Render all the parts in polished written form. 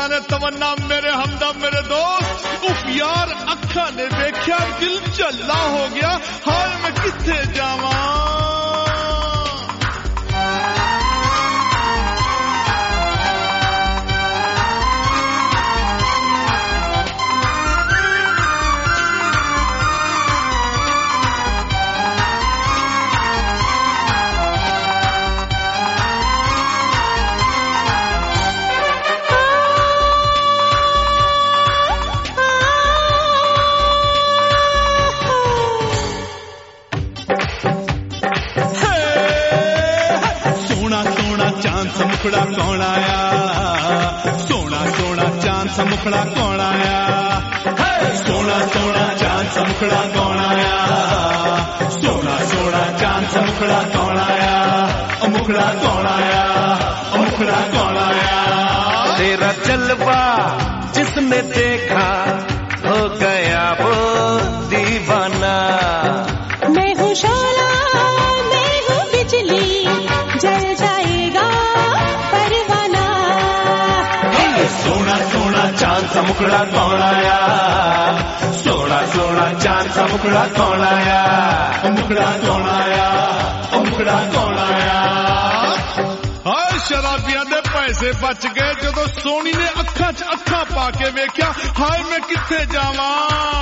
ने तमन्ना मेरे हमदम मेरे दोस्त उफ यार अखा ने देखा दिल चल्ला हो गया हाल मैं किथे जावा मुखड़ा कौन आया सोना सोना चांद सा मुखड़ा कौन आया सोना सोना चांद सा मुखड़ा कौन आया सोना सोना चांद सा मुखड़ा कौन आया मुखड़ा कौन आया मुखड़ा कौन आया तेरा जलवा जिसने देखा हो गया वो दीवाना मैं हूँ शोला मैं हूँ बिजली जल जाएगा परवाना सोना सोना चांद सा मुखड़ा कौन आया सोना सोना चांद सा मुखड़ा कौन आया मुखड़ा कौन आया मुखड़ा कौन आया हाय शराबिया दे पैसे बच गए जो सोनी ने अखा च अखा पाके वेख्या हाय मैं किथे जावा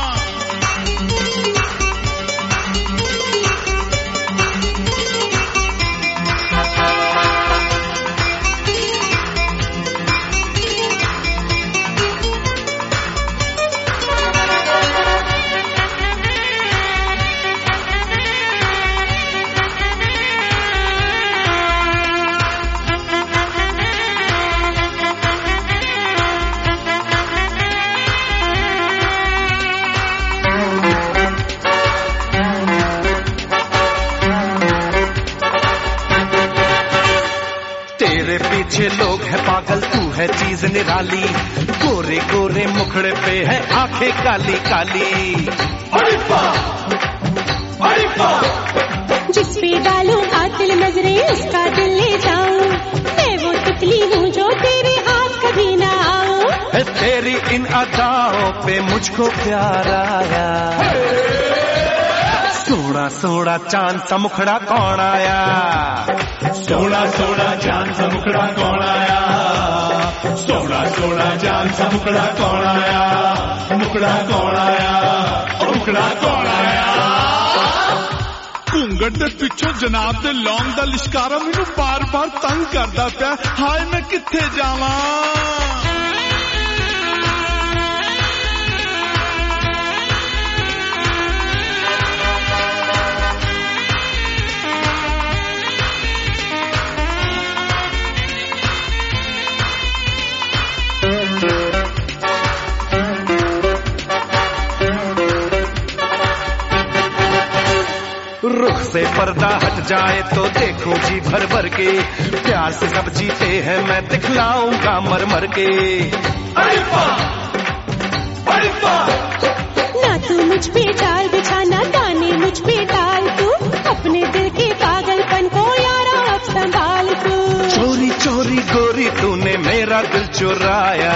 पीछे लोग है पागल तू है चीज निराली गोरे गोरे मुखड़े पे है आंखें काली काली जिस पे डालूं कातिल नजरें उसका दिल ले जाऊं मैं वो तितली हूँ जो तेरे हाथ कभी ना आऊं तेरी इन अदाओं पे मुझको प्यार आया सोना सोना चांद सा मुखड़ा कौन आया सोना सोना चांद सा मुखड़ा कौन आया सोना सोना चांद सा मुखड़ा कौन आया मुखड़ा कौन आया मुखड़ा कौन आया घूंगट दे पिछों जनाब दे लौंग दा लिशकारा मैनू बार बार तंग करदा पिया हाय मैं किथे जावां रुख से पर्दा हट जाए तो देखो जी भर भर के प्यार से सब जीते हैं मैं दिखलाऊंगा मर मर के ना तू मुझ पे डाल बिछाना दाने मुझ पे डाल तू अपने दिल के पागलपन को यारा अब संभाल तू चोरी चोरी गोरी तूने मेरा दिल चुराया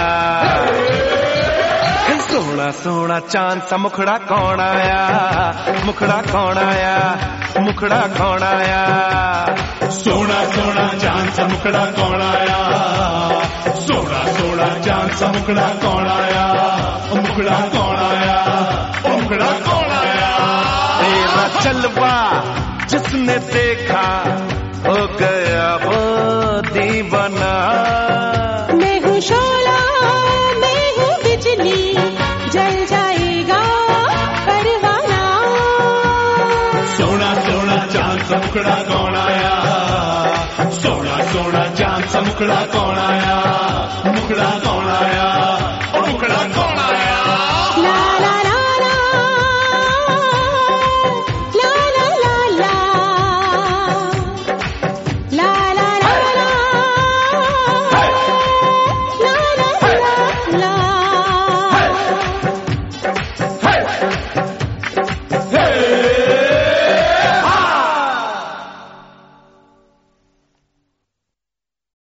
सोना सोना चांद सा मुखड़ा कौन आया मुखड़ा कौन आया मुखड़ा कौन आया सोना सोना चांद सा मुखड़ा कौन आया सोना सोना चांद सा मुखड़ा कौन आया मुखड़ा कौन आया मुखड़ा कौन आया तेरा जलवा जिसने देखा हो गया वो दीवाना मैं हूँ शोला मैं हूँ बिजली जल जाएगा परवाना सोना सोना चांद सा मुखड़ा कौन आया सोना सोना चांद सा मुखड़ा कौन आया मुखड़ा कौन आया